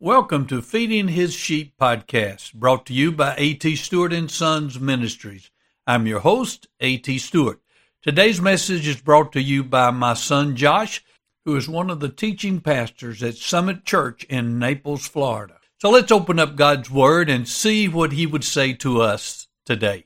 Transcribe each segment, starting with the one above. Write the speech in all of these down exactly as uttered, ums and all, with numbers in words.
Welcome to Feeding His Sheep podcast, brought to you by A T Stewart and Sons Ministries. I'm your host, A T Stewart. Today's message is brought to you by my son Josh, who is one of the teaching pastors at Summit Church in Naples, Florida. So let's open up God's Word and see what He would say to us today.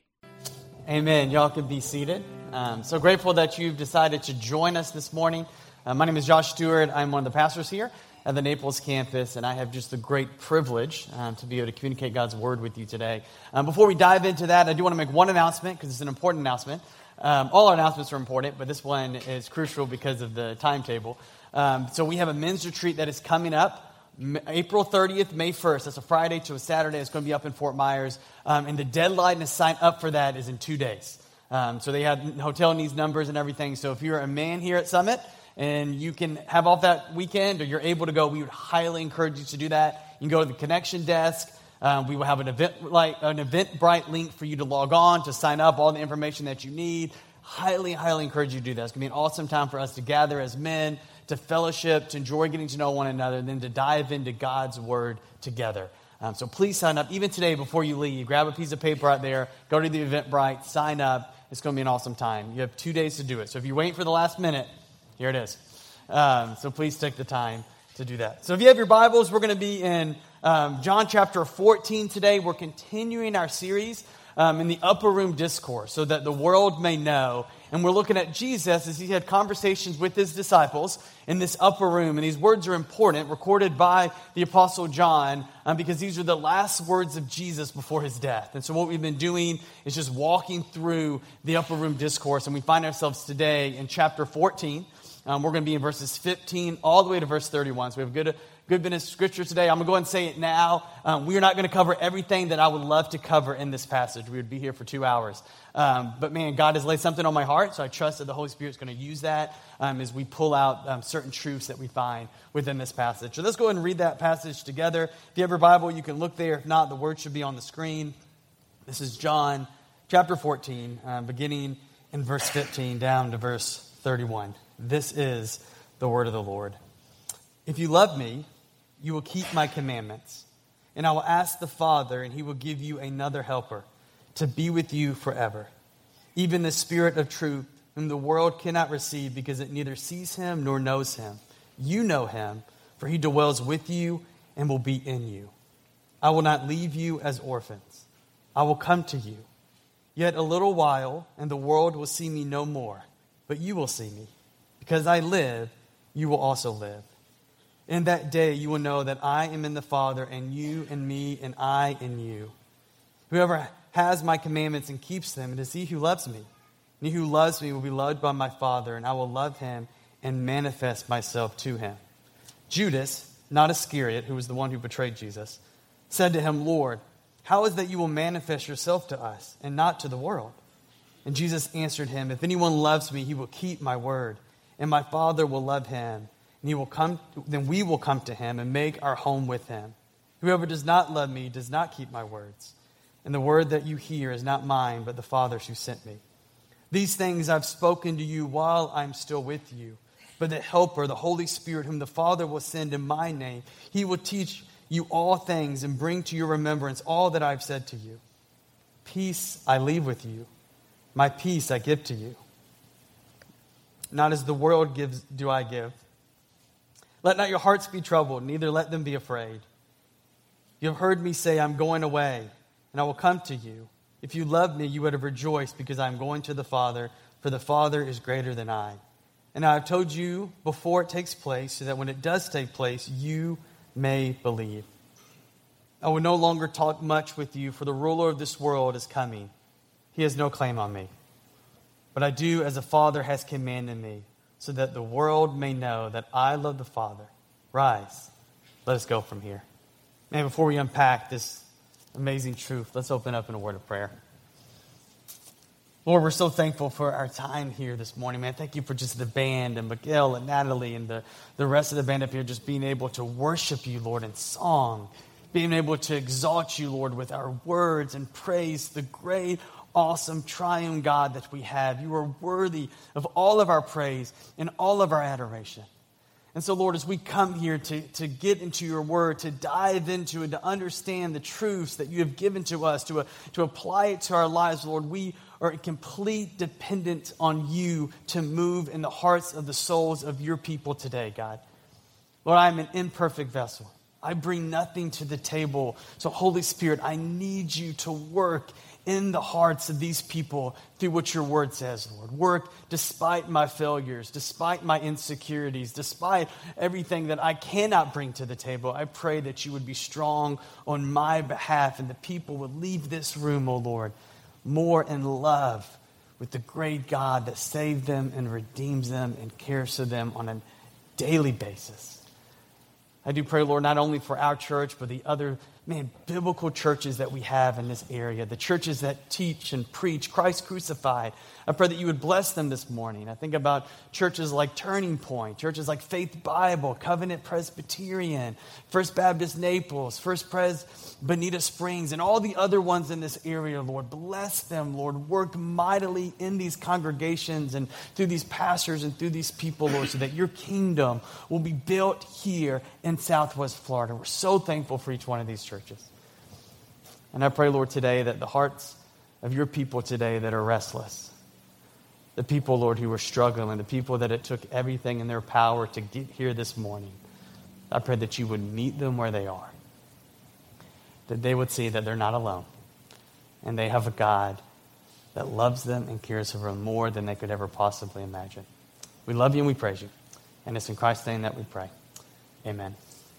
Amen. Y'all can be seated. Um, so grateful that you've decided to join us this morning. Uh, my name is Josh Stewart. I'm one of the pastors here at the Naples campus, and I have just the great privilege um, to be able to communicate God's Word with you today. Um, before we dive into that, I do want to make one announcement, because it's an important announcement. Um, all our announcements are important, but this one is crucial because of the timetable. Um, so we have a men's retreat that is coming up April thirtieth, May first. That's a Friday to a Saturday. It's going to be up in Fort Myers, um, and the deadline to sign up for that is in two days. Um, so they have hotel needs numbers and everything. So if you're a man here at Summit, and you can have off that weekend, or you're able to go, we would highly encourage you to do that. You can go to the connection desk. Um, we will have an event like an Eventbrite link for you to log on, to sign up, all the information that you need. Highly, highly encourage you to do that. It's going to be an awesome time for us to gather as men, to fellowship, to enjoy getting to know one another, and then to dive into God's Word together. Um, so please sign up. Even today, before you leave, grab a piece of paper out there, go to the Eventbrite, sign up. It's going to be an awesome time. You have two days to do it. So if you're waiting for the last minute, here it is. Um, so please take the time to do that. So if you have your Bibles, we're going to be in um, John chapter fourteen today. We're continuing our series um, in the Upper Room Discourse, so that the world may know. And we're looking at Jesus as he had conversations with his disciples in this upper room. And these words are important, recorded by the Apostle John, um, because these are the last words of Jesus before his death. And so what we've been doing is just walking through the Upper Room Discourse. And we find ourselves today in chapter fourteen. Um, we're going to be in verses fifteen all the way to verse thirty-one. So we have a good, good bit of scripture today. I'm going to go ahead and say it now. Um, we are not going to cover everything that I would love to cover in this passage. We would be here for two hours. Um, but man, God has laid something on my heart, so I trust that the Holy Spirit is going to use that um, as we pull out um, certain truths that we find within this passage. So let's go ahead and read that passage together. If you have your Bible, you can look there. If not, the word should be on the screen. This is John chapter fourteen, uh, beginning in verse fifteen down to verse thirty-one. This is the word of the Lord. If you love me, you will keep my commandments. And I will ask the Father, and he will give you another helper to be with you forever. Even the Spirit of truth, whom the world cannot receive because it neither sees him nor knows him. You know him, for he dwells with you and will be in you. I will not leave you as orphans. I will come to you. Yet a little while, and the world will see me no more, but you will see me. Because I live, you will also live. In that day you will know that I am in the Father, and you in me, and I in you. Whoever has my commandments and keeps them, it is he who loves me. And he who loves me will be loved by my Father, and I will love him and manifest myself to him. Judas, not Iscariot, who was the one who betrayed Jesus, said to him, Lord, how is that you will manifest yourself to us, and not to the world? And Jesus answered him, if anyone loves me, he will keep my word. And my Father will love him, and he will come. Then we will come to him and make our home with him. Whoever does not love me does not keep my words. And the word that you hear is not mine, but the Father's who sent me. These things I've spoken to you while I'm still with you. But the Helper, the Holy Spirit, whom the Father will send in my name, he will teach you all things and bring to your remembrance all that I've said to you. Peace I leave with you. My peace I give to you. Not as the world gives do I give. Let not your hearts be troubled, neither let them be afraid. You have heard me say, I'm going away, and I will come to you. If you loved me, you would have rejoiced, because I am going to the Father, for the Father is greater than I. And I have told you before it takes place, so that when it does take place, you may believe. I will no longer talk much with you, for the ruler of this world is coming. He has no claim on me. But I do as the Father has commanded me, so that the world may know that I love the Father. Rise, let us go from here. Man, before we unpack this amazing truth, let's open up in a word of prayer. Lord, we're so thankful for our time here this morning, man. Thank you for just the band and Miguel and Natalie and the, the rest of the band up here just being able to worship you, Lord, in song. Being able to exalt you, Lord, with our words and praise the great, awesome, triune God that we have. You are worthy of all of our praise and all of our adoration. And so, Lord, as we come here to, to get into your word, to dive into and to understand the truths that you have given to us, to, uh, to apply it to our lives, Lord, we are in complete dependence on you to move in the hearts of the souls of your people today, God. Lord, I am an imperfect vessel. I bring nothing to the table. So, Holy Spirit, I need you to work in the hearts of these people through what your word says, Lord. Work despite my failures, despite my insecurities, despite everything that I cannot bring to the table. I pray that you would be strong on my behalf and the people would leave this room, oh Lord, more in love with the great God that saved them and redeems them and cares for them on a daily basis. I do pray, Lord, not only for our church, but the other, man, biblical churches that we have in this area, the churches that teach and preach Christ crucified. I pray that you would bless them this morning. I think about churches like Turning Point, churches like Faith Bible, Covenant Presbyterian, First Baptist Naples, First Pres Bonita Springs, and all the other ones in this area, Lord. Bless them, Lord. Work mightily in these congregations and through these pastors and through these people, Lord, so that your kingdom will be built here in Southwest Florida. We're so thankful for each one of these churches. And I pray, Lord, today that the hearts of your people today that are restless, the people, Lord, who are struggling, the people that it took everything in their power to get here this morning, I pray that you would meet them where they are, that they would see that they're not alone, and they have a God that loves them and cares for them more than they could ever possibly imagine. We love you and we praise you, and it's in Christ's name that we pray. Amen.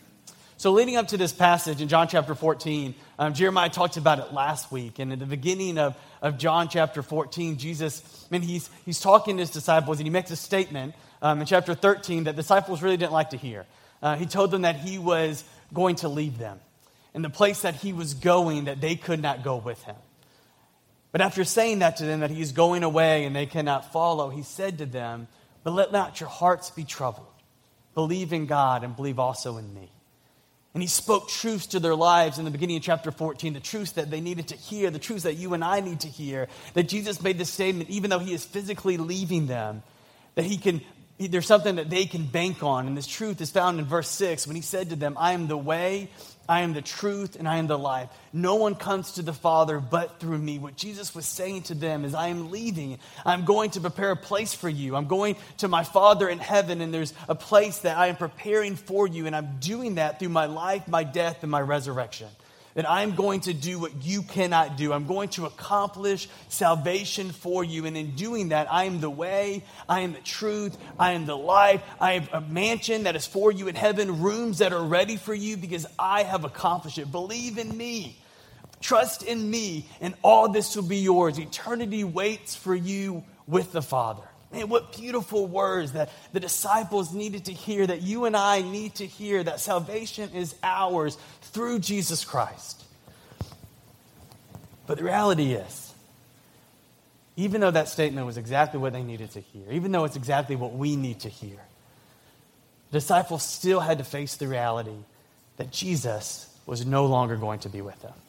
So leading up to this passage in John chapter fourteen, um, Jeremiah talked about it last week. And at the beginning of, of John chapter fourteen, Jesus, I mean, he's, he's talking to his disciples and he makes a statement um, in chapter thirteen that the disciples really didn't like to hear. Uh, he told them that he was going to leave them. And the place that he was going, that they could not go with him. But after saying that to them, that he's going away and they cannot follow, he said to them, but let not your hearts be troubled. Believe in God and believe also in me. And he spoke truths to their lives in the beginning of chapter fourteen, the truths that they needed to hear, the truths that you and I need to hear, that Jesus made this statement, even though he is physically leaving them, that he can, there's something that they can bank on. And this truth is found in verse six when he said to them, I am the way, I am the truth, and I am the life. No one comes to the Father but through me. What Jesus was saying to them is, I am leaving. I'm going to prepare a place for you. I'm going to my Father in heaven, and there's a place that I am preparing for you, and I'm doing that through my life, my death, and my resurrection. That I'm going to do what you cannot do. I'm going to accomplish salvation for you. And in doing that, I am the way, I am the truth, I am the life. I have a mansion that is for you in heaven, rooms that are ready for you because I have accomplished it. Believe in me. Trust in me, and all this will be yours. Eternity waits for you with the Father. Man, what beautiful words that the disciples needed to hear, that you and I need to hear, that salvation is ours through Jesus Christ. But the reality is, even though that statement was exactly what they needed to hear, even though it's exactly what we need to hear, the disciples still had to face the reality that Jesus was no longer going to be with them.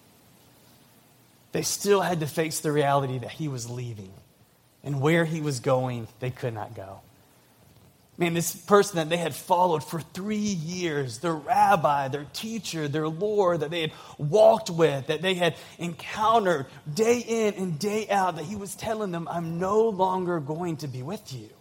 They still had to face the reality that he was leaving. And where he was going, they could not go. Man, this person that they had followed for three years, their rabbi, their teacher, their Lord, that they had walked with, that they had encountered day in and day out, that he was telling them, I'm no longer going to be with you.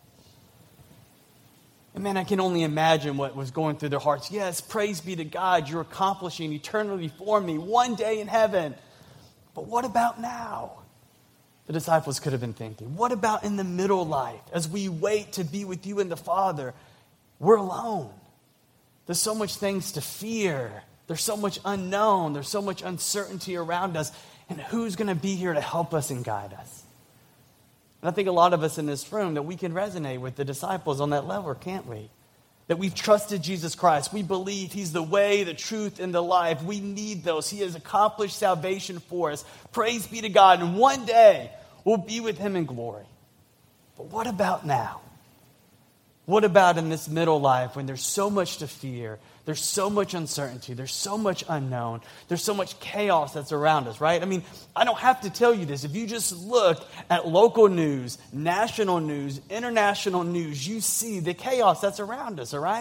And man, I can only imagine what was going through their hearts. Yes, praise be to God, you're accomplishing eternity for me one day in heaven. But what about now? The disciples could have been thinking, what about in the middle life as we wait to be with you and the Father? We're alone. There's so much things to fear. There's so much unknown. There's so much uncertainty around us. And who's going to be here to help us and guide us? And I think a lot of us in this room that we can resonate with the disciples on that level, can't we? That we've trusted Jesus Christ. We believe he's the way, the truth, and the life. We need those. He has accomplished salvation for us. Praise be to God. And one day, we'll be with him in glory. But what about now? What about in this middle life when there's so much to fear, there's so much uncertainty, there's so much unknown, there's so much chaos that's around us, right? I mean, I don't have to tell you this. If you just look at local news, national news, international news, you see the chaos that's around us, all right?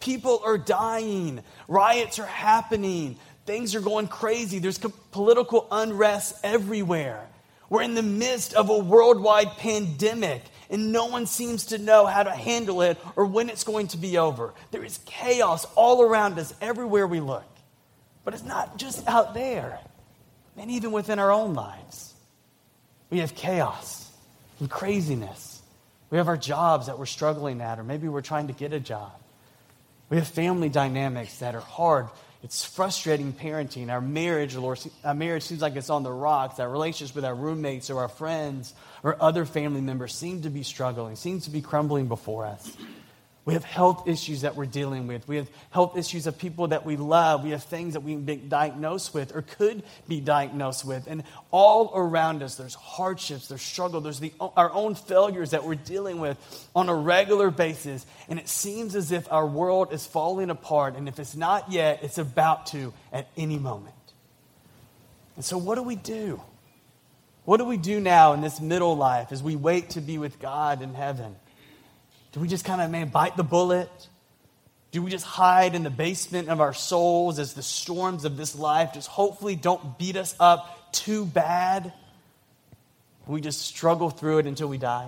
People are dying. Riots are happening. Things are going crazy. There's political unrest everywhere. We're in the midst of a worldwide pandemic, and no one seems to know how to handle it or when it's going to be over. There is chaos all around us everywhere we look. But it's not just out there. And even within our own lives, we have chaos and craziness. We have our jobs that we're struggling at, or maybe we're trying to get a job. We have family dynamics that are hard. It's frustrating parenting. Our marriage, Lord, our marriage seems like it's on the rocks. Our relationships with our roommates or our friends or other family members seem to be struggling, seem to be crumbling before us. We have health issues that we're dealing with. We have health issues of people that we love. We have things that we've been diagnosed with or could be diagnosed with. And all around us, there's hardships, there's struggle, there's the, our own failures that we're dealing with on a regular basis. And it seems as if our world is falling apart. And if it's not yet, it's about to at any moment. And so what do we do? What do we do now in this middle life as we wait to be with God in heaven? Do we just kind of, man, bite the bullet? Do we just hide in the basement of our souls as the storms of this life just hopefully don't beat us up too bad? We just struggle through it until we die?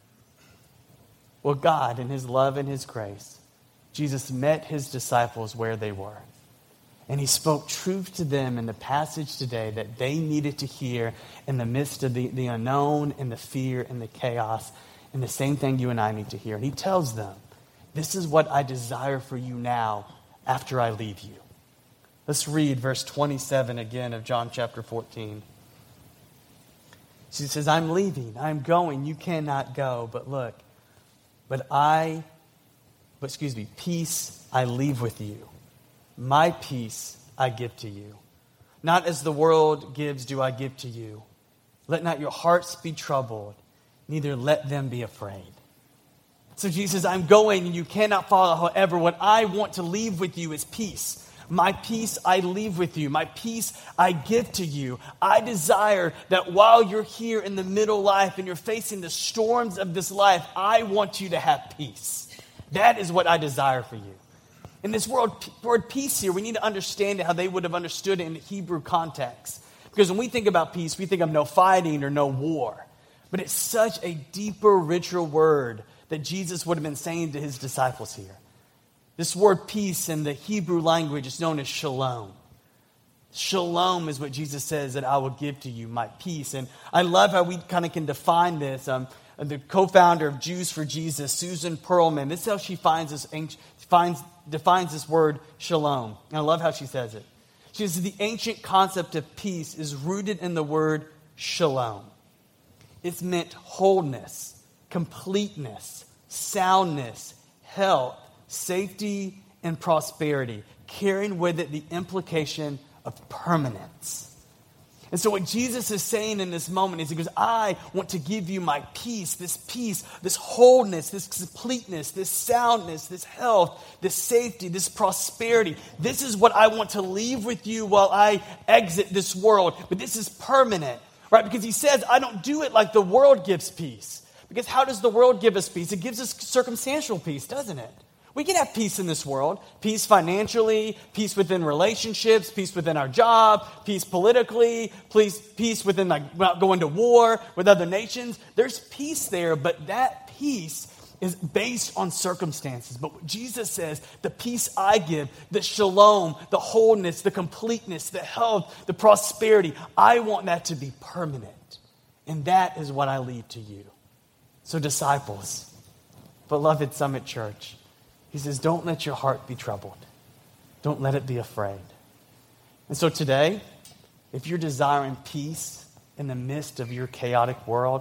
Well, God, in His love and His grace, Jesus met His disciples where they were. And He spoke truth to them in the passage today that they needed to hear in the midst of the, the unknown and the fear and the chaos. And the same thing you and I need to hear. And He tells them, this is what I desire for you now after I leave you. Let's read verse twenty-seven again of John chapter fourteen. She says, I'm leaving, I'm going, you cannot go. But look, but I, but excuse me, peace I leave with you. My peace I give to you. Not as the world gives do I give to you. Let not your hearts be troubled, neither let them be afraid. So Jesus says, I'm going and you cannot follow. However, what I want to leave with you is peace. My peace I leave with you. My peace I give to you. I desire that while you're here in the middle life and you're facing the storms of this life, I want you to have peace. That is what I desire for you. In this word, word peace here, we need to understand it how they would have understood it in the Hebrew context. Because when we think about peace, we think of no fighting or no war. But it's such a deeper, richer word that Jesus would have been saying to His disciples here. This word peace in the Hebrew language is known as shalom. Shalom is what Jesus says that I will give to you, my peace. And I love how we kind of can define this. Um, the co-founder of Jews for Jesus, Susan Perlman, this is how she finds this, finds, defines this word shalom. And I love how she says it. She says the ancient concept of peace is rooted in the word shalom. It's meant wholeness, completeness, soundness, health, safety, and prosperity, carrying with it the implication of permanence. And so what Jesus is saying in this moment is He goes, I want to give you my peace, this peace, this wholeness, this completeness, this soundness, this health, this safety, this prosperity. This is what I want to leave with you while I exit this world. But this is permanent. Right? Because He says, I don't do it like the world gives peace. Because how does the world give us peace? It gives us circumstantial peace, doesn't it? We can have peace in this world. Peace financially, peace within relationships, peace within our job, peace politically, peace, peace within like going to war with other nations. There's peace there, but that peace is based on circumstances. But what Jesus says, the peace I give, the shalom, the wholeness, the completeness, the health, the prosperity, I want that to be permanent. And that is what I leave to you. So disciples, beloved Summit Church, He says, don't let your heart be troubled. Don't let it be afraid. And so today, if you're desiring peace in the midst of your chaotic world,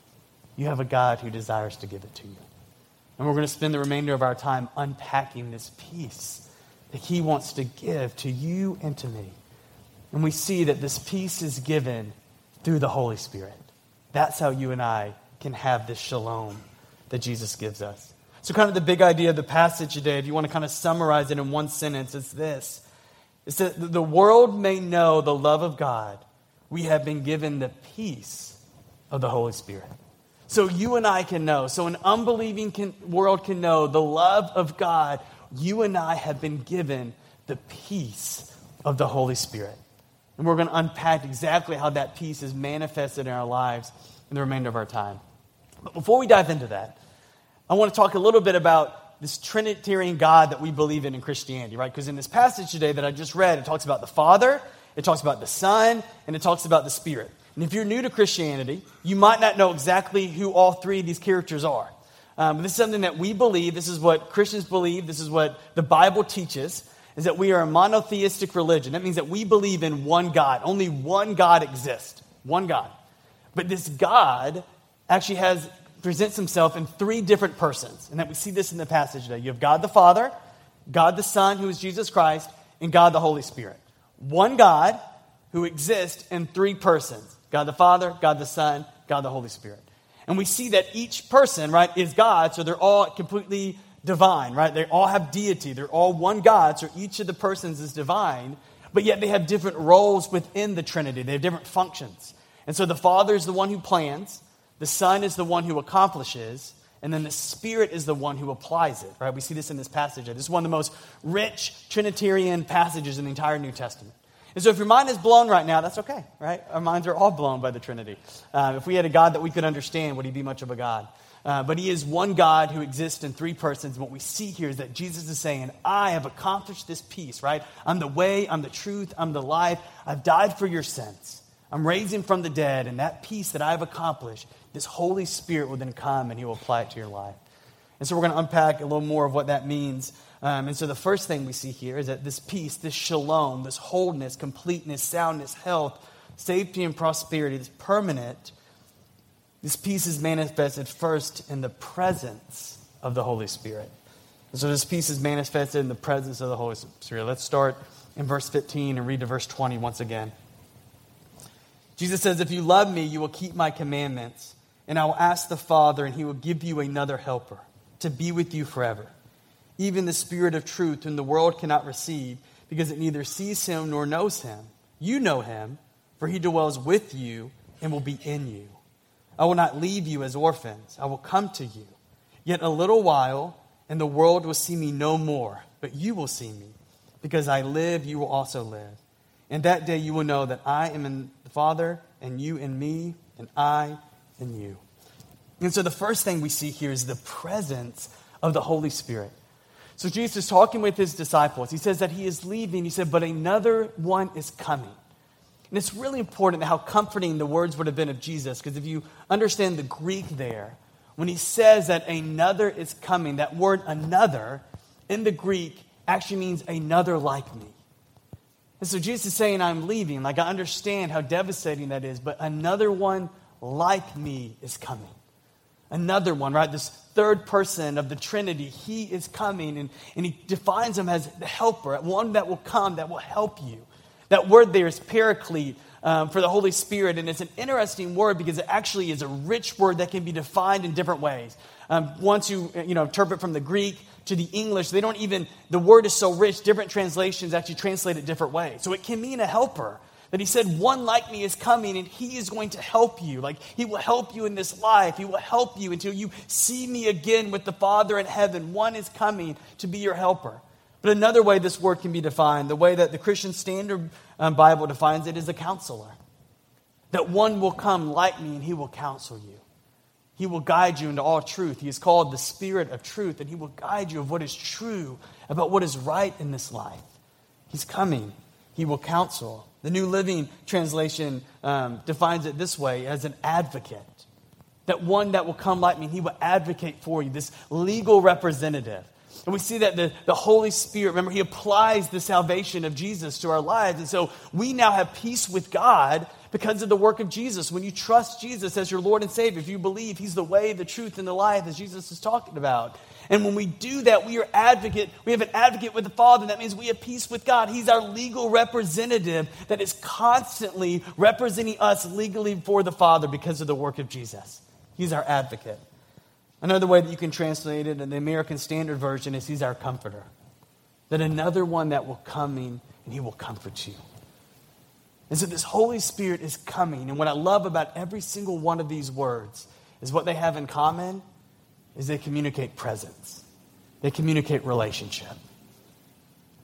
you have a God who desires to give it to you. And we're going to spend the remainder of our time unpacking this peace that He wants to give to you and to me. And we see that this peace is given through the Holy Spirit. That's how you and I can have this shalom that Jesus gives us. So kind of the big idea of the passage today, if you want to kind of summarize it in one sentence, it's this. It's that the world may know the love of God. We have been given the peace of the Holy Spirit. So you and I can know, so an unbelieving can, world can know the love of God you and I have been given the peace of the Holy Spirit. And we're going to unpack exactly how that peace is manifested in our lives in the remainder of our time. But before we dive into that, I want to talk a little bit about this Trinitarian God that we believe in in Christianity, right? Because in this passage today that I just read, it talks about the Father, it talks about the Son, and it talks about the Spirit. And if you're new to Christianity, you might not know exactly who all three of these characters are. Um, this is something that we believe, this is what Christians believe, this is what the Bible teaches, is that we are a monotheistic religion. That means that we believe in one God. Only one God exists. One God. But this God actually has presents himself in three different persons. And that we see this in the passage today. You have God the Father, God the Son, who is Jesus Christ, and God the Holy Spirit. One God who exists in three persons. God the Father, God the Son, God the Holy Spirit. And we see that each person, right, is God, so they're all completely divine, right? They all have deity. They're all one God, so each of the persons is divine, but yet they have different roles within the Trinity. They have different functions. And so the Father is the one who plans, the Son is the one who accomplishes, and then the Spirit is the one who applies it, right? We see this in this passage. This is one of the most rich Trinitarian passages in the entire New Testament. And so if your mind is blown right now, that's okay, right? Our minds are all blown by the Trinity. Uh, if we had a God that we could understand, would he be much of a God? Uh, but he is one God who exists in three persons. And what we see here is that Jesus is saying, I have accomplished this peace, right? I'm the way, I'm the truth, I'm the life. I've died for your sins. I'm raising from the dead. And that peace that I've accomplished, this Holy Spirit will then come and he will apply it to your life. And so we're going to unpack a little more of what that means. Um, and so the first thing we see here is that this peace, this shalom, this wholeness, completeness, soundness, health, safety, and prosperity, this permanent, this peace is manifested first in the presence of the Holy Spirit. And so this peace is manifested in the presence of the Holy Spirit. Let's start in verse fifteen and read to verse twenty once again. Jesus says, if you love me, you will keep my commandments, and I will ask the Father, and he will give you another helper to be with you forever. Even the Spirit of truth, whom the world cannot receive, because it neither sees him nor knows him. You know him, for he dwells with you and will be in you. I will not leave you as orphans. I will come to you. Yet a little while, and the world will see me no more, but you will see me. Because I live, you will also live. And that day you will know that I am in the Father, and you in me, and I in you. And so the first thing we see here is the presence of the Holy Spirit. So Jesus is talking with his disciples. He says that he is leaving. He said, but another one is coming. And it's really important how comforting the words would have been of Jesus, because if you understand the Greek there, when he says that another is coming, that word another in the Greek actually means another like me. And so Jesus is saying, I'm leaving. Like, I understand how devastating that is, but another one like me is coming. Another one, right? This third person of the Trinity, he is coming, and, and he defines him as the helper, one that will come, that will help you. That word there is paraclete um, for the Holy Spirit, and it's an interesting word because it actually is a rich word that can be defined in different ways. Um, once you, you know, interpret from the Greek to the English, they don't even, the word is so rich, different translations actually translate it different ways. So it can mean a helper. That he said, one like me is coming and he is going to help you. Like, he will help you in this life. He will help you until you see me again with the Father in heaven. One is coming to be your helper. But another way this word can be defined, the way that the Christian Standard um, Bible defines it, is a counselor. That one will come like me and he will counsel you. He will guide you into all truth. He is called the Spirit of truth, and he will guide you of what is true about what is right in this life. He's coming. He will counsel. The New Living Translation um, defines it this way, as an advocate. That one that will come like me, he will advocate for you, this legal representative. And we see that the, the Holy Spirit, remember, he applies the salvation of Jesus to our lives. And so we now have peace with God because of the work of Jesus. When you trust Jesus as your Lord and Savior, if you believe he's the way, the truth, and the life, as Jesus is talking about. And when we do that, we are advocate. We have an advocate with the Father. That means we have peace with God. He's our legal representative that is constantly representing us legally before the Father because of the work of Jesus. He's our advocate. Another way that you can translate it in the American Standard Version is he's our comforter. That another one that will come in and he will comfort you. And so this Holy Spirit is coming. And what I love about every single one of these words is what they have in common is they communicate presence. They communicate relationship.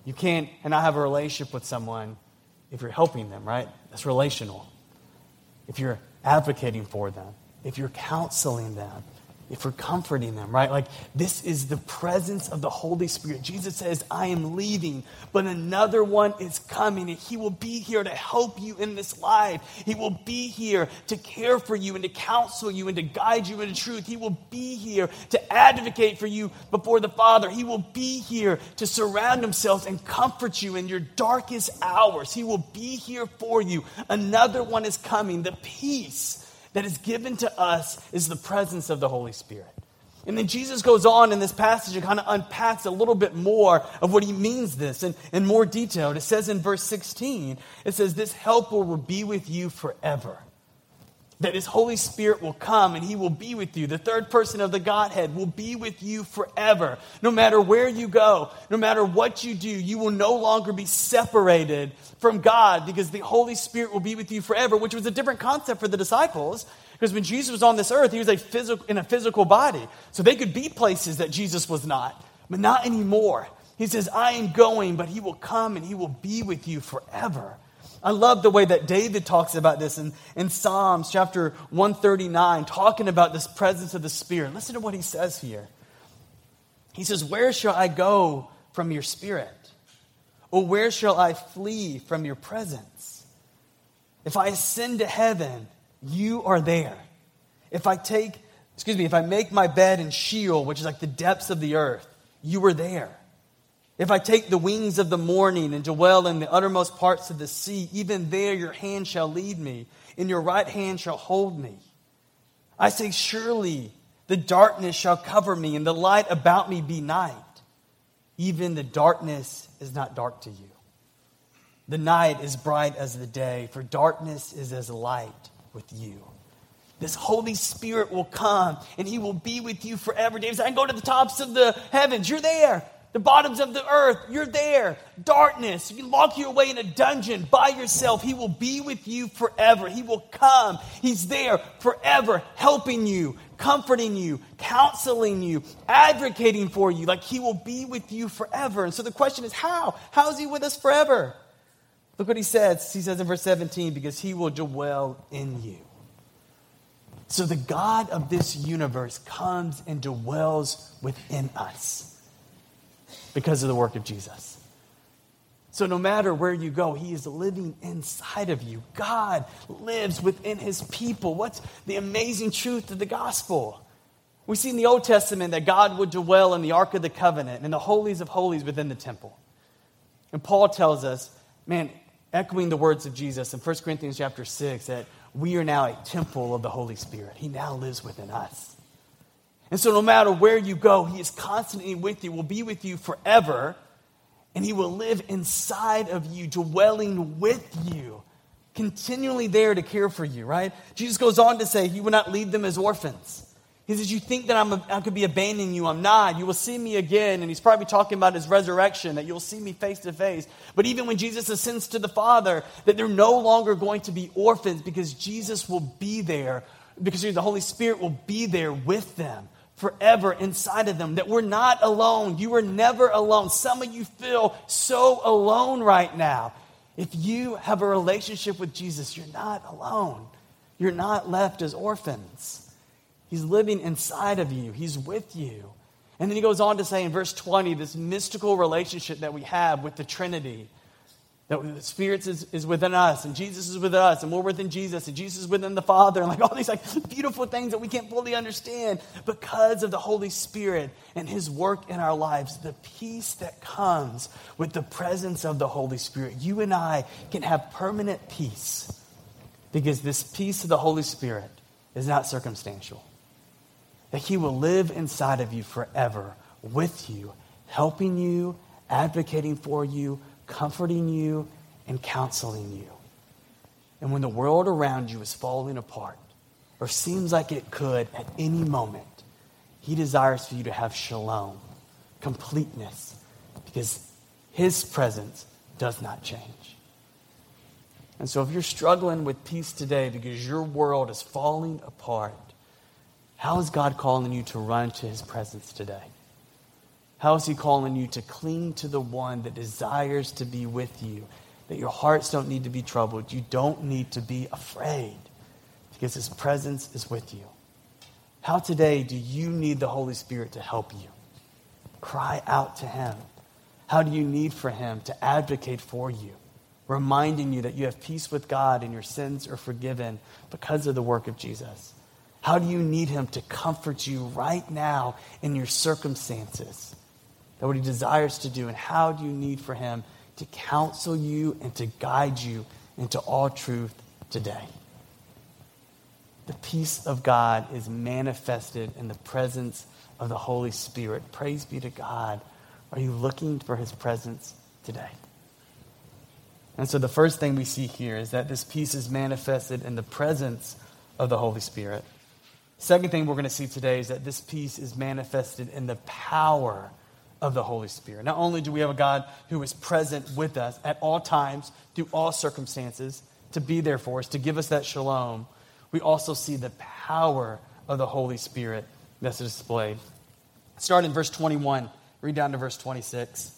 You can't and not have a relationship with someone if you're helping them, right? That's relational. If you're advocating for them, if you're counseling them, if you're comforting them, right? Like, this is the presence of the Holy Spirit. Jesus says, I am leaving, but another one is coming, and he will be here to help you in this life. He will be here to care for you and to counsel you and to guide you into truth. He will be here to advocate for you before the Father. He will be here to surround himself and comfort you in your darkest hours. He will be here for you. Another one is coming. The peace that is given to us is the presence of the Holy Spirit. And then Jesus goes on in this passage and kind of unpacks a little bit more of what he means this in, in more detail. It says in verse sixteen, it says, this helper will be with you forever. That his Holy Spirit will come and he will be with you. The third person of the Godhead will be with you forever. No matter where you go, no matter what you do, you will no longer be separated from God because the Holy Spirit will be with you forever, which was a different concept for the disciples. Because when Jesus was on this earth, he was a physical, in a physical body. So they could be places that Jesus was not, but not anymore. He says, I am going, but he will come and he will be with you forever. I love the way that David talks about this in, in Psalms chapter one thirty-nine, talking about this presence of the Spirit. Listen to what he says here. He says, where shall I go from your Spirit? Or where shall I flee from your presence? If I ascend to heaven, you are there. If I take, excuse me, if I make my bed in Sheol, which is like the depths of the earth, you are there. If I take the wings of the morning and dwell in the uttermost parts of the sea, even there your hand shall lead me, and your right hand shall hold me. I say, surely the darkness shall cover me, and the light about me be night. Even the darkness is not dark to you. The night is bright as the day, for darkness is as light with you. This Holy Spirit will come, and he will be with you forever. David said, I can go to the tops of the heavens. You're there. The bottoms of the earth, you're there. Darkness, you can lock you away in a dungeon by yourself. He will be with you forever. He will come. He's there forever, helping you, comforting you, counseling you, advocating for you. Like, he will be with you forever. And so the question is, how? How is he with us forever? Look what he says. He says in verse seventeen, because he will dwell in you. So the God of this universe comes and dwells within us because of the work of Jesus. So no matter where you go, he is living inside of you. God lives within his people. What's the amazing truth of the gospel? We see in the Old Testament that God would dwell in the Ark of the Covenant and the holies of holies within the temple. And Paul tells us, man, echoing the words of Jesus in First Corinthians chapter six, that we are now a temple of the Holy Spirit. He now lives within us. And so no matter where you go, he is constantly with you, will be with you forever, and he will live inside of you, dwelling with you, continually there to care for you, right? Jesus goes on to say he will not leave them as orphans. He says, you think that I'm a, I could be abandoning you. I'm not. You will see me again. And he's probably talking about his resurrection, that you'll see me face to face. But even when Jesus ascends to the Father, that they're no longer going to be orphans because Jesus will be there, because the Holy Spirit will be there with them forever inside of them, that we're not alone. You are never alone. Some of you feel so alone right now. If you have a relationship with Jesus, you're not alone. You're not left as orphans. He's living inside of you. He's with you. And then he goes on to say in verse twenty, this mystical relationship that we have with the Trinity, that the Spirit is, is within us, and Jesus is within us, and we're within Jesus, and Jesus is within the Father, and like all these like beautiful things that we can't fully understand because of the Holy Spirit and his work in our lives, the peace that comes with the presence of the Holy Spirit. You and I can have permanent peace because this peace of the Holy Spirit is not circumstantial. That he will live inside of you forever with you, helping you, advocating for you, comforting you, and counseling you. And when the world around you is falling apart, or seems like it could at any moment, he desires for you to have shalom, completeness, because his presence does not change. And so if you're struggling with peace today because your world is falling apart, how is God calling you to run to his presence today? How is he calling you to cling to the one that desires to be with you? That your hearts don't need to be troubled. You don't need to be afraid because his presence is with you. How today do you need the Holy Spirit to help you? Cry out to him. How do you need for him to advocate for you, reminding you that you have peace with God and your sins are forgiven because of the work of Jesus? How do you need him to comfort you right now in your circumstances? That what he desires to do. And how do you need for him to counsel you and to guide you into all truth today? The peace of God is manifested in the presence of the Holy Spirit. Praise be to God. Are you looking for his presence today? And so the first thing we see here is that this peace is manifested in the presence of the Holy Spirit. Second thing we're going to see today is that this peace is manifested in the power of the Holy Spirit. Not only do we have a God who is present with us at all times, through all circumstances, to be there for us, to give us that shalom, we also see the power of the Holy Spirit that's displayed. Start in verse twenty-one. Read down to verse twenty-six.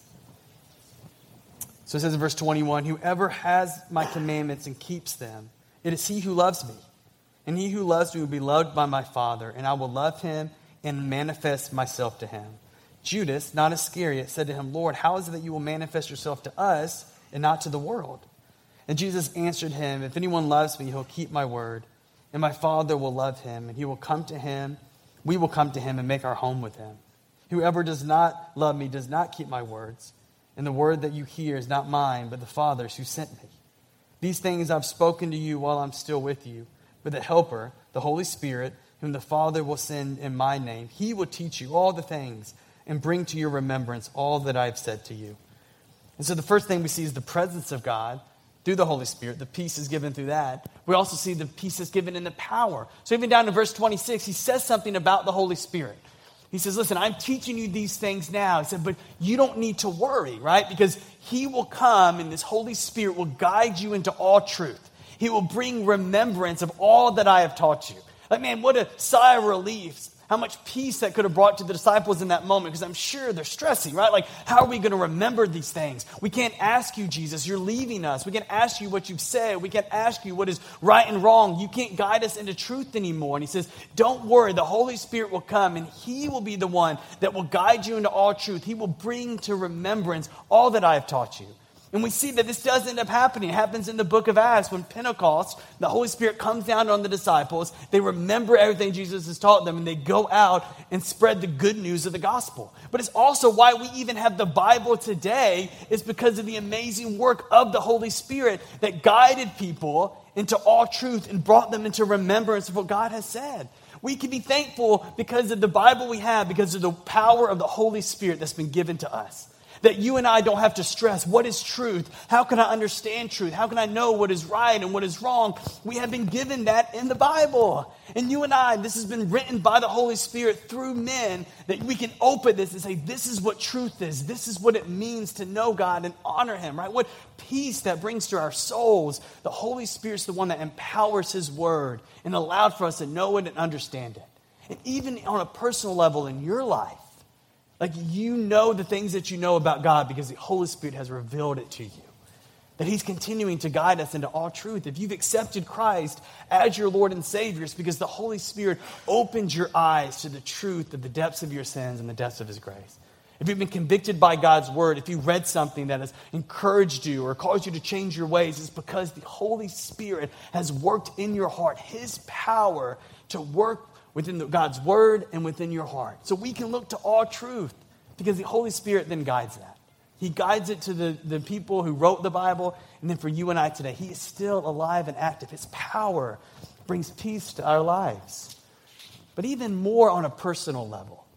So it says in verse twenty-one, whoever has my commandments and keeps them, it is he who loves me. And he who loves me will be loved by my Father, and I will love him and manifest myself to him. Judas, not Iscariot, said to him, Lord, how is it that you will manifest yourself to us and not to the world? And Jesus answered him, if anyone loves me, he'll keep my word, and my Father will love him, and he will come to him. We will come to him and make our home with him. Whoever does not love me does not keep my words, and the word that you hear is not mine, but the Father's who sent me. These things I've spoken to you while I'm still with you, but the Helper, the Holy Spirit, whom the Father will send in my name, he will teach you all the things and bring to your remembrance all that I've said to you. And so the first thing we see is the presence of God through the Holy Spirit. The peace is given through that. We also see the peace is given in the power. So even down to verse twenty-six, he says something about the Holy Spirit. He says, listen, I'm teaching you these things now. He said, but you don't need to worry, right? Because he will come and this Holy Spirit will guide you into all truth. He will bring remembrance of all that I have taught you. Like, man, what a sigh of relief. How much peace that could have brought to the disciples in that moment, because I'm sure they're stressing, right? Like, how are we going to remember these things? We can't ask you, Jesus, you're leaving us. We can't ask you what you've said. We can't ask you what is right and wrong. You can't guide us into truth anymore. And he says, don't worry, the Holy Spirit will come and he will be the one that will guide you into all truth. He will bring to remembrance all that I have taught you. And we see that this does end up happening. It happens in the book of Acts when Pentecost, the Holy Spirit comes down on the disciples. They remember everything Jesus has taught them and they go out and spread the good news of the gospel. But it's also why we even have the Bible today is because of the amazing work of the Holy Spirit that guided people into all truth and brought them into remembrance of what God has said. We can be thankful because of the Bible we have, because of the power of the Holy Spirit that's been given to us. That you and I don't have to stress, what is truth? How can I understand truth? How can I know what is right and what is wrong? We have been given that in the Bible. And you and I, this has been written by the Holy Spirit through men, that we can open this and say, this is what truth is. This is what it means to know God and honor him, right? What peace that brings to our souls. The Holy Spirit's the one that empowers his word and allowed for us to know it and understand it. And even on a personal level in your life, like you know the things that you know about God because the Holy Spirit has revealed it to you. That he's continuing to guide us into all truth. If you've accepted Christ as your Lord and Savior, it's because the Holy Spirit opened your eyes to the truth of the depths of your sins and the depths of his grace. If you've been convicted by God's word, if you read something that has encouraged you or caused you to change your ways, it's because the Holy Spirit has worked in your heart, his power to work within the, God's word and within your heart. So we can look to all truth because the Holy Spirit then guides that. He guides it to the, the people who wrote the Bible. And then for you and I today, he is still alive and active. His power brings peace to our lives. But even more on a personal level,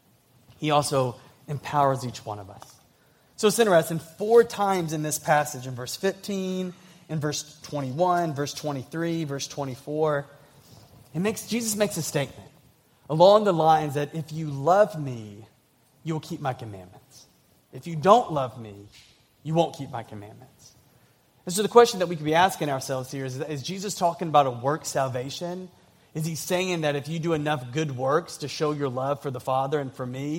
he also empowers each one of us. So it's interesting, four times in this passage, in verse fifteen, in verse twenty-one, verse twenty-three, verse twenty-four, It makes, Jesus makes a statement along the lines that if you love me, you will keep my commandments. If you don't love me, you won't keep my commandments. And so the question that we could be asking ourselves here is, is Jesus talking about a work salvation? Is he saying that if you do enough good works to show your love for the Father and for me,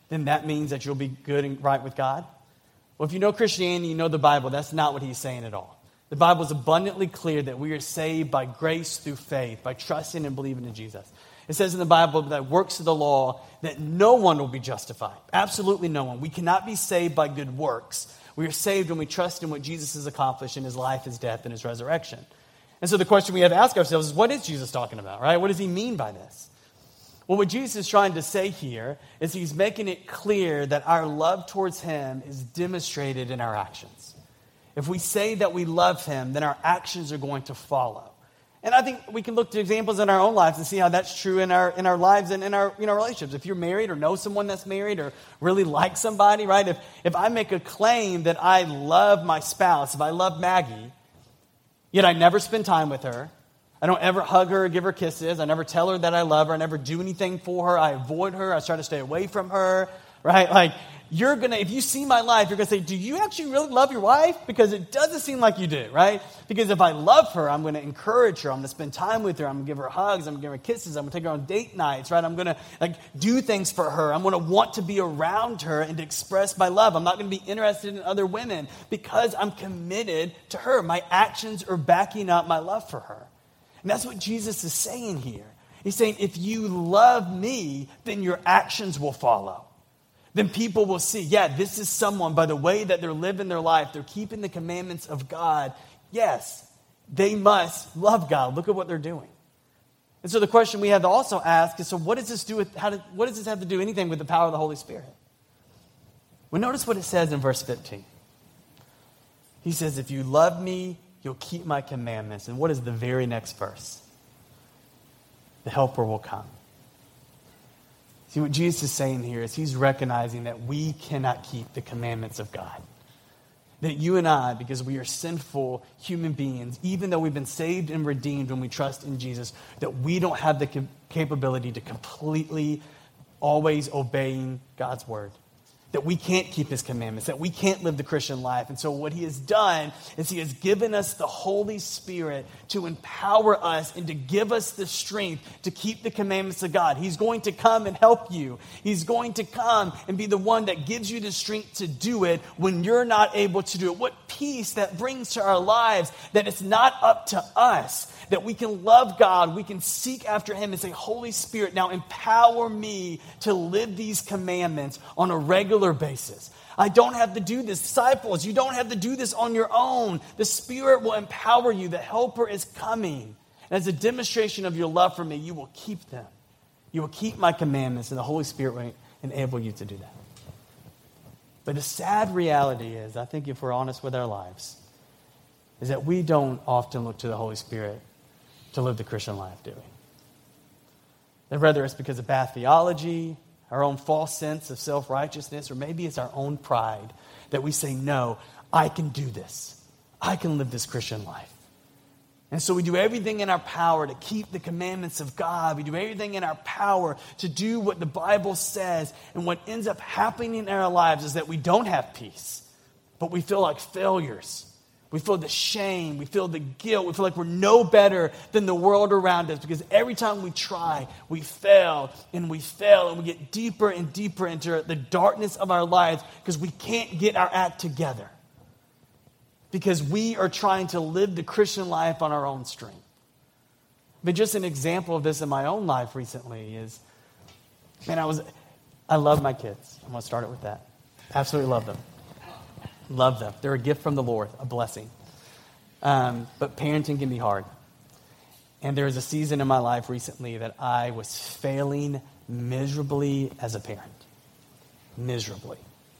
then that means that you'll be good and right with God? Well, if you know Christianity, you know the Bible, that's not what he's saying at all. The Bible is abundantly clear that we are saved by grace through faith, by trusting and believing in Jesus. It says in the Bible that works of the law, that no one will be justified. Absolutely no one. We cannot be saved by good works. We are saved when we trust in what Jesus has accomplished in his life, his death, and his resurrection. And so the question we have to ask ourselves is, what is Jesus talking about, right? What does he mean by this? Well, what Jesus is trying to say here is he's making it clear that our love towards him is demonstrated in our actions. If we say that we love him, then our actions are going to follow. And I think we can look to examples in our own lives and see how that's true in our in our lives and in our, in our relationships. If you're married or know someone that's married or really like somebody, right? If, if I make a claim that I love my spouse, if I love Maggie, yet I never spend time with her, I don't ever hug her or give her kisses, I never tell her that I love her, I never do anything for her, I avoid her, I try to stay away from her, right? Like, you're going to, if you see my life, you're going to say, do you actually really love your wife? Because it doesn't seem like you do, right? Because if I love her, I'm going to encourage her. I'm going to spend time with her. I'm going to give her hugs. I'm going to give her kisses. I'm going to take her on date nights, right? I'm going to like do things for her. I'm going to want to be around her and to express my love. I'm not going to be interested in other women because I'm committed to her. My actions are backing up my love for her. And that's what Jesus is saying here. He's saying, if you love me, then your actions will follow. Then people will see, yeah, this is someone, by the way that they're living their life, they're keeping the commandments of God. Yes, they must love God. Look at what they're doing. And so the question we have to also ask is, so what does this do with, how do, what does this have to do anything with the power of the Holy Spirit? Well, notice what it says in verse fifteen. He says, if you love me, you'll keep my commandments. And what is the very next verse? The Helper will come. See, what Jesus is saying here is he's recognizing that we cannot keep the commandments of God. That you and I, because we are sinful human beings, even though we've been saved and redeemed when we trust in Jesus, that we don't have the cap- capability to completely always obeying God's word. That we can't keep his commandments, that we can't live the Christian life. And so what he has done is he has given us the Holy Spirit to empower us and to give us the strength to keep the commandments of God. He's going to come and help you. He's going to come and be the one that gives you the strength to do it when you're not able to do it. What peace that brings to our lives, that it's not up to us, that we can love God, we can seek after him and say, Holy Spirit, now empower me to live these commandments on a regular basis. I don't have to do this. Disciples, you don't have to do this on your own. The Spirit will empower you. The Helper is coming. And as a demonstration of your love for me, you will keep them. You will keep my commandments, and the Holy Spirit will enable you to do that. But the sad reality is, I think if we're honest with our lives, is that we don't often look to the Holy Spirit to live the Christian life, do we? And whether it's because of bad theology, our own false sense of self-righteousness, or maybe it's our own pride that we say, no, I can do this. I can live this Christian life. And so we do everything in our power to keep the commandments of God. We do everything in our power to do what the Bible says. And what ends up happening in our lives is that we don't have peace, but we feel like failures. We feel the shame. We feel the guilt. We feel like we're no better than the world around us because every time we try, we fail and we fail and we get deeper and deeper into the darkness of our lives because we can't get our act together because we are trying to live the Christian life on our own strength. But just an example of this in my own life recently is, man, I was, I love my kids. I'm going to start it with that. Absolutely love them. Love them. They're a gift from the Lord, a blessing. Um, but parenting can be hard. And there was a season in my life recently that I was failing miserably as a parent. Miserably.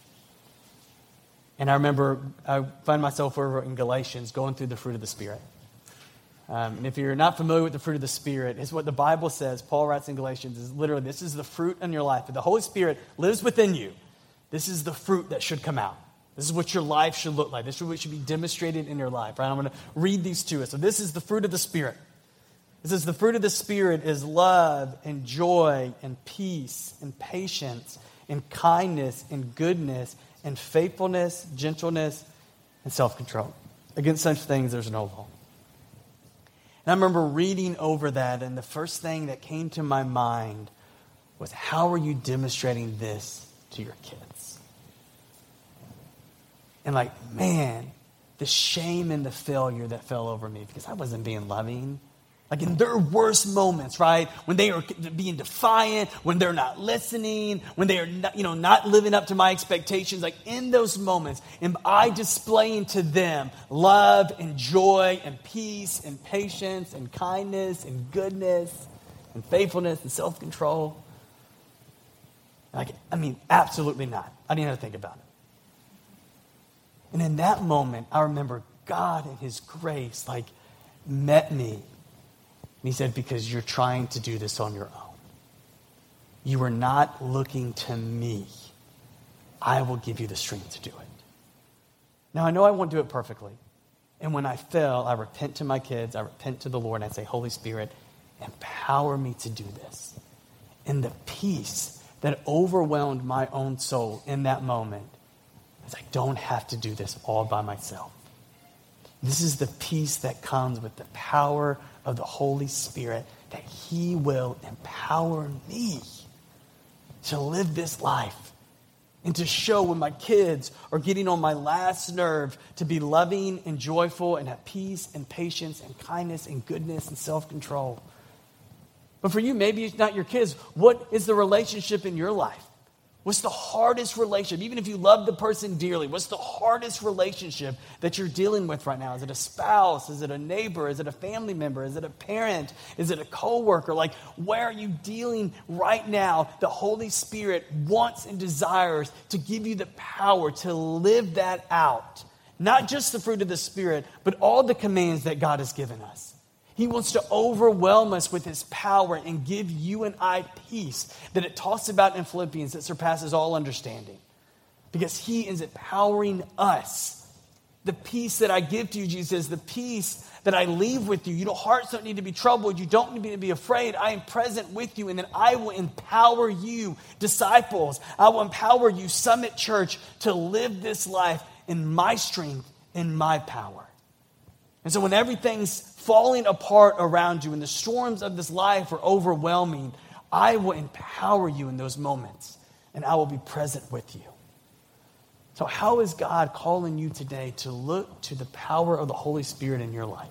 And I remember I find myself over in Galatians going through the fruit of the Spirit. Um, and if you're not familiar with the fruit of the Spirit, it's what the Bible says. Paul writes in Galatians is literally, this is the fruit in your life. If the Holy Spirit lives within you, this is the fruit that should come out. This is what your life should look like. This is what should be demonstrated in your life. Right? I'm going to read these to us. So this is the fruit of the Spirit. It says the fruit of the Spirit is love and joy and peace and patience and kindness and goodness and faithfulness, gentleness, and self-control. Against such things there's no law. And I remember reading over that, and the first thing that came to my mind was, how are you demonstrating this to your kids. And like, man, the shame and the failure that fell over me because I wasn't being loving. Like in their worst moments, right? When they are being defiant, when they're not listening, when they are not, you know, not living up to my expectations, like in those moments, am I displaying to them love and joy and peace and patience and kindness and goodness and faithfulness and self-control? Like, I mean, absolutely not. I didn't have to think about it. And in that moment, I remember God in his grace, like, met me. And he said, because you're trying to do this on your own. You are not looking to me. I will give you the strength to do it. Now, I know I won't do it perfectly. And when I fail, I repent to my kids. I repent to the Lord. And I say, Holy Spirit, empower me to do this. And the peace that overwhelmed my own soul in that moment is I don't have to do this all by myself. This is the peace that comes with the power of the Holy Spirit, that he will empower me to live this life and to show when my kids are getting on my last nerve to be loving and joyful and have peace and patience and kindness and goodness and self-control. But for you, maybe it's not your kids. What is the relationship in your life? What's the hardest relationship? Even if you love the person dearly, what's the hardest relationship that you're dealing with right now? Is it a spouse? Is it a neighbor? Is it a family member? Is it a parent? Is it a coworker? Like, where are you dealing right now? The Holy Spirit wants and desires to give you the power to live that out. Not just the fruit of the Spirit, but all the commands that God has given us. He wants to overwhelm us with his power and give you and I peace that it talks about in Philippians that surpasses all understanding. Because he is empowering us. The peace that I give to you, Jesus says, the peace that I leave with you. Your hearts don't need to be troubled. You don't need to be afraid. I am present with you, and then I will empower you, disciples. I will empower you, Summit Church, to live this life in my strength, in my power. And so when everything's falling apart around you and the storms of this life are overwhelming, I will empower you in those moments and I will be present with you. So how is God calling you today to look to the power of the Holy Spirit in your life?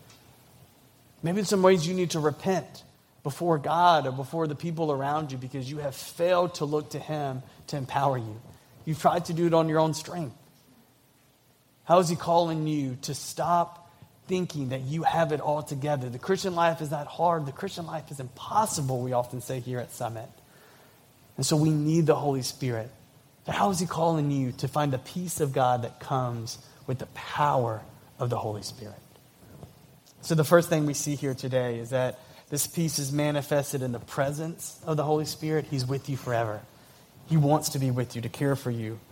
Maybe in some ways you need to repent before God or before the people around you because you have failed to look to him to empower you. You've tried to do it on your own strength. How is he calling you to stop thinking that you have it all together? The Christian life is not hard. The Christian life is impossible, we often say here at Summit. And so we need the Holy Spirit. But how is he calling you to find the peace of God that comes with the power of the Holy Spirit? So the first thing we see here today is that this peace is manifested in the presence of the Holy Spirit. He's with you forever. He wants to be with you, to care for you.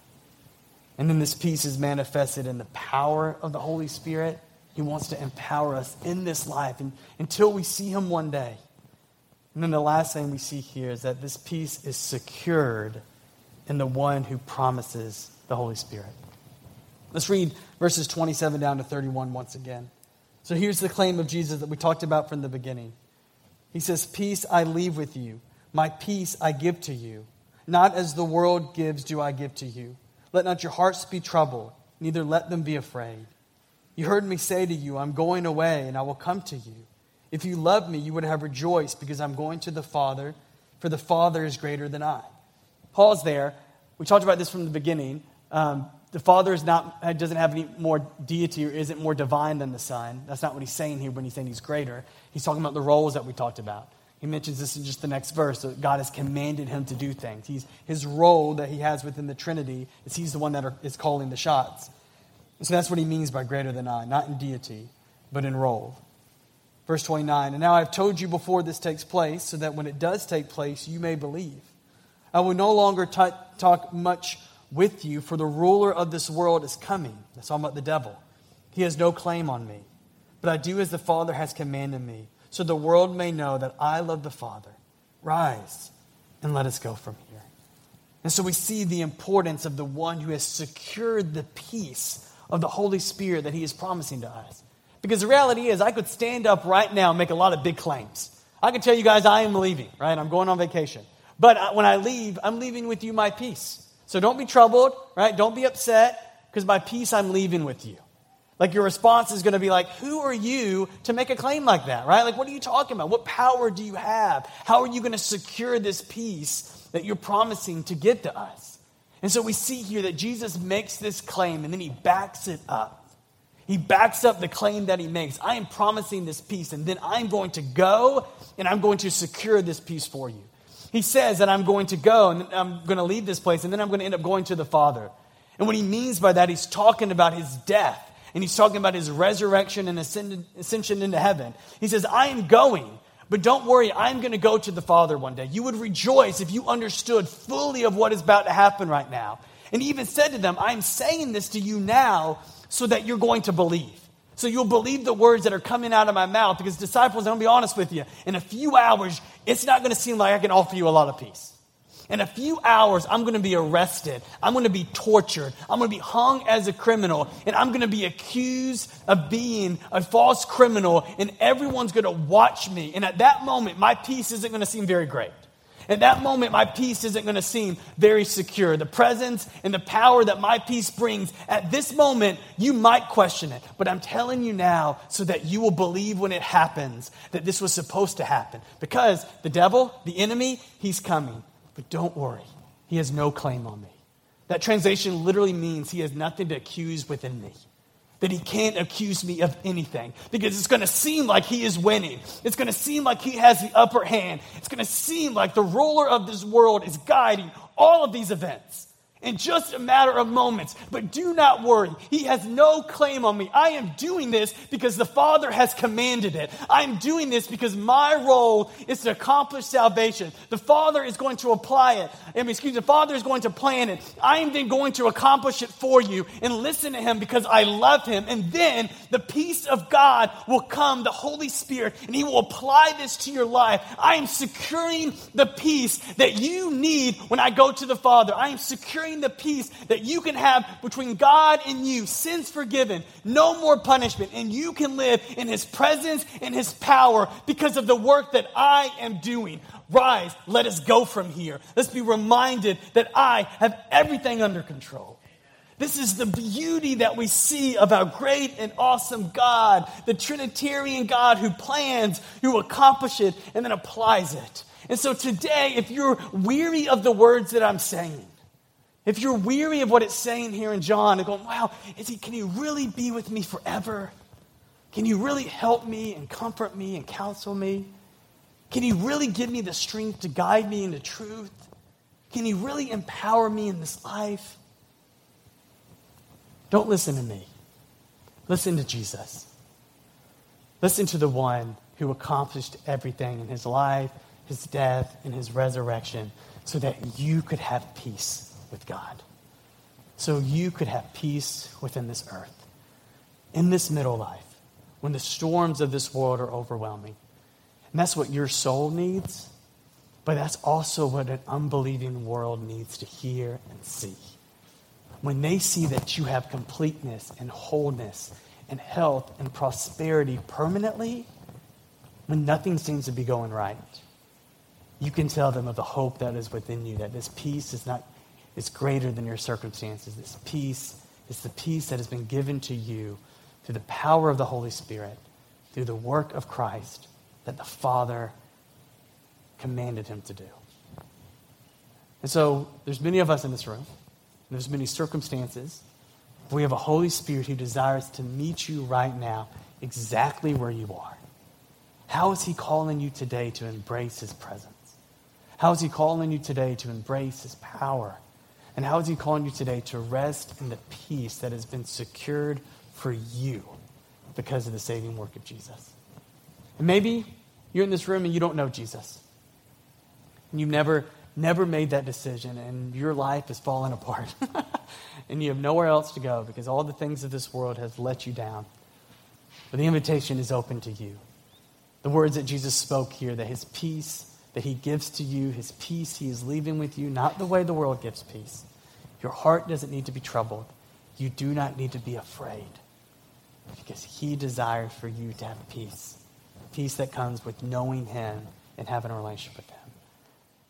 And then this peace is manifested in the power of the Holy Spirit. He wants to empower us in this life and, until we see him one day. And then the last thing we see here is that this peace is secured in the one who promises the Holy Spirit. Let's read verses twenty-seven down to thirty-one once again. So here's the claim of Jesus that we talked about from the beginning. He says, peace I leave with you. My peace I give to you. Not as the world gives do I give to you. Let not your hearts be troubled, neither let them be afraid. You heard me say to you, I'm going away and I will come to you. If you loved me, you would have rejoiced because I'm going to the Father, for the Father is greater than I. Pause there. We talked about this from the beginning. Um, the Father is not doesn't have any more deity or isn't more divine than the Son. That's not what he's saying here when he's saying he's greater. He's talking about the roles that we talked about. He mentions this in just the next verse. That God has commanded him to do things. He's, his role that he has within the Trinity is he's the one that are, is calling the shots. So that's what he means by greater than I, not in deity, but in role. Verse twenty-nine, and now I've told you before this takes place, so that when it does take place, you may believe. I will no longer t- talk much with you, for the ruler of this world is coming. That's all about the devil. He has no claim on me, but I do as the Father has commanded me, so the world may know that I love the Father. Rise, and let us go from here. And so we see the importance of the one who has secured the peace of the Holy Spirit that he is promising to us. Because the reality is, I could stand up right now and make a lot of big claims. I could tell you guys I am leaving, right? I'm going on vacation. But when I leave, I'm leaving with you my peace. So don't be troubled, right? Don't be upset, because my peace I'm leaving with you. Like your response is going to be like, who are you to make a claim like that, right? Like, what are you talking about? What power do you have? How are you going to secure this peace that you're promising to give to us? And so we see here that Jesus makes this claim and then he backs it up. He backs up the claim that he makes. I am promising this peace, and then I'm going to go and I'm going to secure this peace for you. He says that I'm going to go and I'm going to leave this place, and then I'm going to end up going to the Father. And what he means by that, he's talking about his death, and he's talking about his resurrection and ascension into heaven. He says, I am going, but don't worry, I'm going to go to the Father one day. You would rejoice if you understood fully of what is about to happen right now. And he even said to them, I'm saying this to you now so that you're going to believe. So you'll believe the words that are coming out of my mouth, because disciples, I'm going to be honest with you, in a few hours, it's not going to seem like I can offer you a lot of peace. In a few hours, I'm going to be arrested. I'm going to be tortured. I'm going to be hung as a criminal, and I'm going to be accused of being a false criminal, and everyone's going to watch me. And at that moment, my peace isn't going to seem very great. At that moment, my peace isn't going to seem very secure. The presence and the power that my peace brings, at this moment, you might question it. But I'm telling you now so that you will believe when it happens that this was supposed to happen. Because the devil, the enemy, he's coming. But don't worry, he has no claim on me. That translation literally means he has nothing to accuse within me. That he can't accuse me of anything, because it's going to seem like he is winning. It's going to seem like he has the upper hand. It's going to seem like the ruler of this world is guiding all of these events in just a matter of moments. But do not worry. He has no claim on me. I am doing this because the Father has commanded it. I'm doing this because my role is to accomplish salvation. The Father is going to apply it. I mean, excuse me, the Father is going to plan it. I am then going to accomplish it for you and listen to him because I love him. And then the peace of God will come, the Holy Spirit, and he will apply this to your life. I am securing the peace that you need when I go to the Father. I am securing the peace that you can have between God and you, sins forgiven, no more punishment, and you can live in his presence and his power because of the work that I am doing. Rise, let us go from here. Let's be reminded that I have everything under control. This is the beauty that we see of our great and awesome God, the Trinitarian God who plans, who accomplishes it, and then applies it. And so today, if you're weary of the words that I'm saying, if you're weary of what it's saying here in John and going, wow, is he, can he really be with me forever? Can he really help me and comfort me and counsel me? Can he really give me the strength to guide me into truth? Can he really empower me in this life? Don't listen to me. Listen to Jesus. Listen to the one who accomplished everything in his life, his death, and his resurrection so that you could have peace with God. So you could have peace within this earth. In this middle life, when the storms of this world are overwhelming. And that's what your soul needs, but that's also what an unbelieving world needs to hear and see. When they see that you have completeness and wholeness and health and prosperity permanently, when nothing seems to be going right, you can tell them of the hope that is within you, that this peace is not is greater than your circumstances. This peace is the peace that has been given to you through the power of the Holy Spirit, through the work of Christ that the Father commanded him to do. And so there's many of us in this room. There's many circumstances. We have a Holy Spirit who desires to meet you right now exactly where you are. How is he calling you today to embrace his presence? How is he calling you today to embrace his power? And how is he calling you today to rest in the peace that has been secured for you because of the saving work of Jesus? And maybe you're in this room and you don't know Jesus. And you've never, never made that decision, and your life is falling apart. And you have nowhere else to go because all the things of this world have let you down. But the invitation is open to you. The words that Jesus spoke here, that his peace that he gives to you, his peace he is leaving with you, not the way the world gives peace. Your heart doesn't need to be troubled. You do not need to be afraid because he desires for you to have peace. Peace that comes with knowing him and having a relationship with him.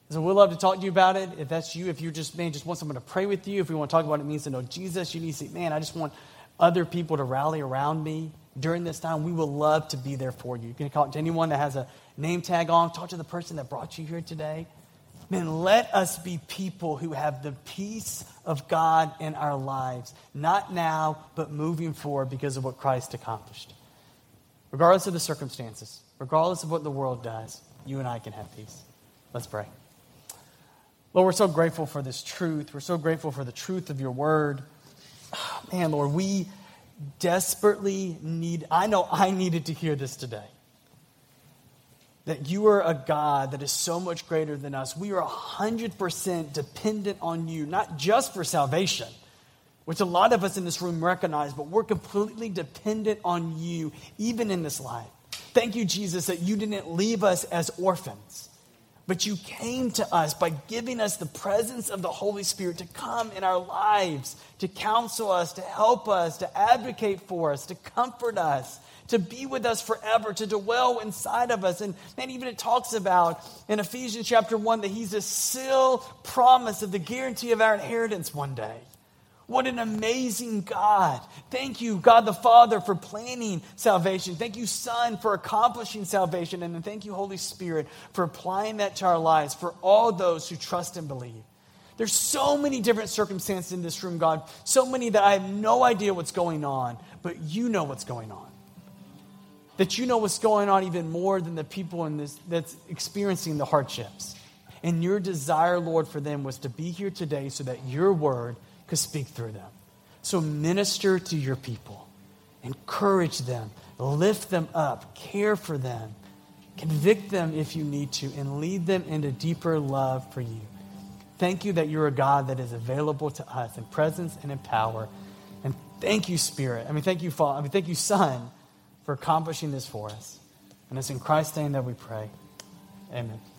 So we'd love to talk to you about it. If that's you, if you just, man, just want someone to pray with you, if we want to talk about what it means to know Jesus, you need to say, man, I just want other people to rally around me during this time. We will love to be there for you. You can talk to anyone that has a name tag on. Talk to the person that brought you here today. Man, let us be people who have the peace of God in our lives, not now, but moving forward because of what Christ accomplished. Regardless of the circumstances, regardless of what the world does, you and I can have peace. Let's pray. Lord, we're so grateful for this truth. We're so grateful for the truth of your word. Oh, man, Lord, we desperately need, I know I needed to hear this today. That you are a God that is so much greater than us. We are one hundred percent dependent on you, not just for salvation, which a lot of us in this room recognize, but we're completely dependent on you, even in this life. Thank you, Jesus, that you didn't leave us as orphans, but you came to us by giving us the presence of the Holy Spirit to come in our lives, to counsel us, to help us, to advocate for us, to comfort us, to be with us forever, to dwell inside of us. And man, even it talks about in Ephesians chapter one that he's a seal promise of the guarantee of our inheritance one day. What an amazing God. Thank you, God the Father, for planning salvation. Thank you, Son, for accomplishing salvation. And then thank you, Holy Spirit, for applying that to our lives for all those who trust and believe. There's so many different circumstances in this room, God. So many that I have no idea what's going on, but you know what's going on. That you know what's going on even more than the people in this that's experiencing the hardships. And your desire, Lord, for them was to be here today so that your word could speak through them. So minister to your people. Encourage them. Lift them up. Care for them. Convict them if you need to. And lead them into deeper love for you. Thank you that you're a God that is available to us in presence and in power. And thank you, Spirit. I mean, thank you, Father. I mean, thank you, Son, for accomplishing this for us. And it's in Christ's name that we pray. Amen.